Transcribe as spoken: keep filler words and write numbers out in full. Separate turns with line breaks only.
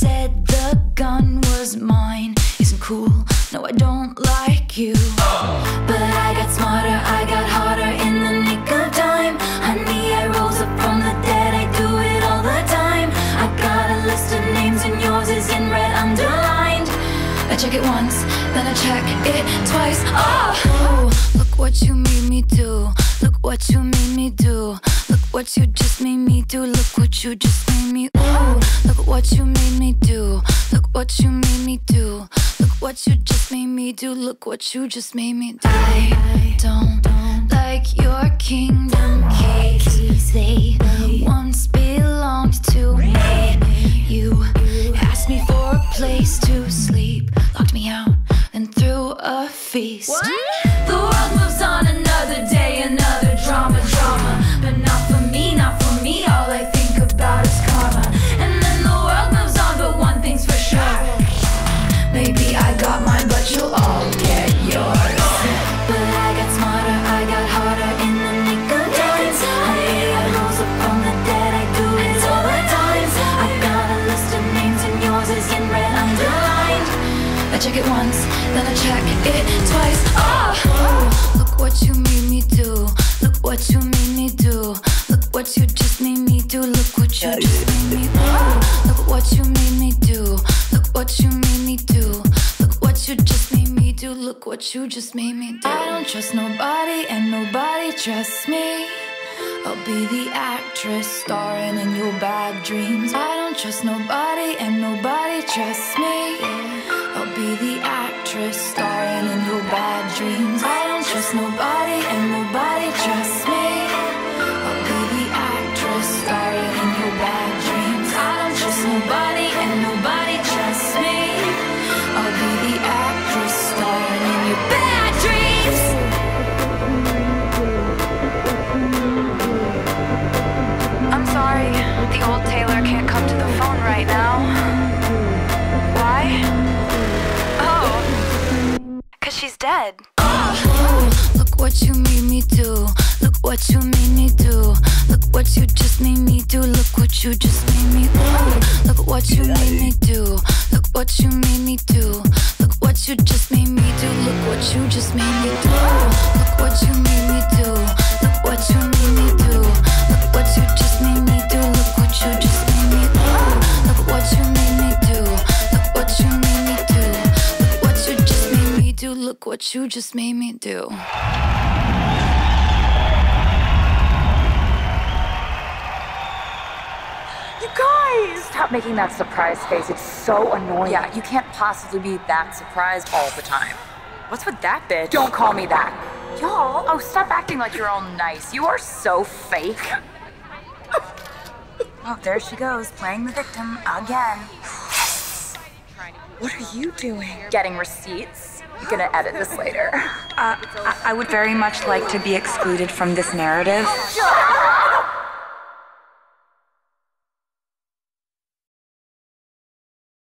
said the gun was mine. Isn't cool, no I don't like you. But I got smarter, I got harder in the nick of time. Honey, I rose up from the dead, I do it all the time. I got a list of names and yours is in red underlined. I check it once, then I check it twice. Oh, ooh, look what you made me do. Look what you made me do. Look what you just made me do. Look what you just made me. Ooh, look what you made me do. Look what you made me do. Look what you just made me do. Look what you just made me do. I don't like your kingdom keys. They once belonged to me. You asked me for a place to sleep, locked me out, then threw a feast. What? The world moves on, another day, another drama, drama. But not for me, not for me, all I think about is karma. And then the world moves on, but one thing's for sure. Maybe I got mine, but you'll all get yours. But I got smarter, I got harder in the nick of time. Honey, I rose up from the dead, I do it all the time. I got a list of names and yours is in red underlined. I check it once, then I check it twice. Oh, look what you made me do. Look what you made me do. Look what you just made me do. Look what you just made me do. Look what you made me do. Look what you made me do. Look what you just made me do. Look what you just made me do. I don't trust nobody and nobody trusts me. I'll be the actress starring in your bad dreams. I don't trust nobody and nobody trusts me. I'll be the actress starring in your bad dreams. I don't trust nobody and nobody trusts me. I'll be the actress starring in your bad dreams. I don't trust nobody and nobody trusts me. I'll be the actress starring in your bad dreams. I'm sorry, the old Taylor can't come to the phone right now. Why? Oh, cause she's dead. Oh, look what you made me do. Look what you made me do. Look what you just made me do. Look what you just made me do. Look what you made me do. Look what you made me do. Look what you just made me do. Look what you just made me do. Look what you made me do. Look what you made me do. Look what you just made me do. Look what you just made me do. Look what you made me do. Look what you made me do. Look what you just made me do. Look what you just made me do.
You guys! Stop making that surprise face. It's so annoying. Yeah, you can't possibly be that surprised all the time. What's with that bitch? Don't call me that. Y'all, oh, stop acting like you're all nice. You are so fake. Oh, there she goes, playing the victim again.
What are you doing?
Getting receipts. You're gonna edit this later.
Uh, I, I would very much like to be excluded from this narrative.
Shut